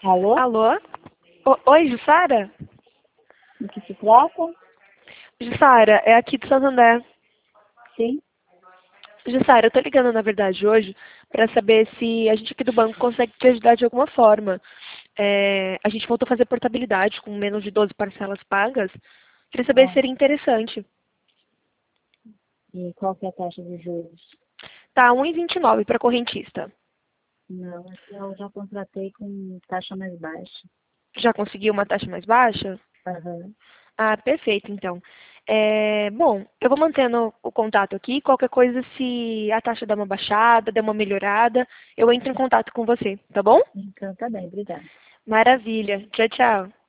Alô? Alô? Oi, Jussara? Do que se trata? Jussara, é aqui do Santander. Sim. Jussara, eu tô ligando, na verdade, hoje para saber se a gente aqui do banco consegue te ajudar de alguma forma. A gente voltou a fazer portabilidade com menos de 12 parcelas pagas. Queria saber se Ah, seria interessante. e qual que é a taxa de juros? Tá, 1,29 para correntista. Não, aqui eu já contratei com taxa mais baixa. Já conseguiu uma taxa mais baixa? Aham. Ah, perfeito, então. Bom, eu vou mantendo o contato aqui. Qualquer coisa, se a taxa der uma baixada, der uma melhorada, eu entro em contato com você, tá bom? Então tá bem, obrigada. Maravilha. Tchau, tchau.